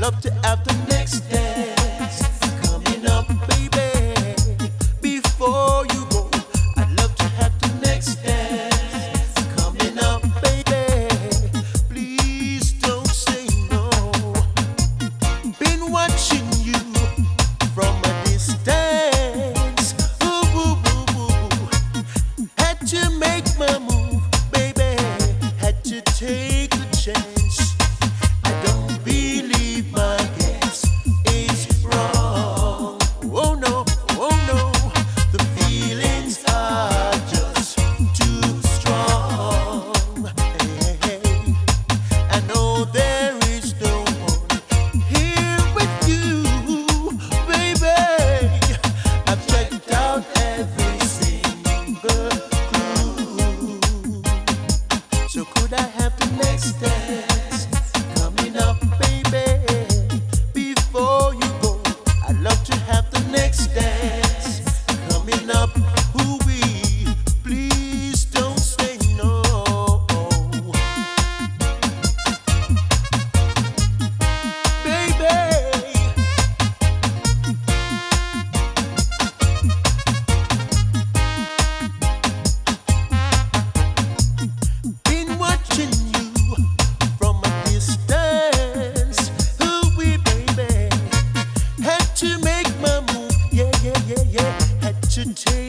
love to have the next dance coming up, baby. Before you go, I'd love to have the next dance coming up, baby. Please don't say no. Been watching you from a distance. Ooh, ooh, ooh, ooh. Had to make my move, baby. Had to take a chance. I don't believe my guess is wrong. Oh no, oh no. The feelings are just too strong. Hey, hey, hey. I know there is no one here with you, baby. I've checked out every single clue. So could I have the next dance coming up, baby? Before you go, I'd love to have the next dance coming up. Ooh wee, please don't say no, baby. Been watching you from a distance. Ooh wee, baby. Had to make my move, yeah, yeah, yeah, yeah. Had to take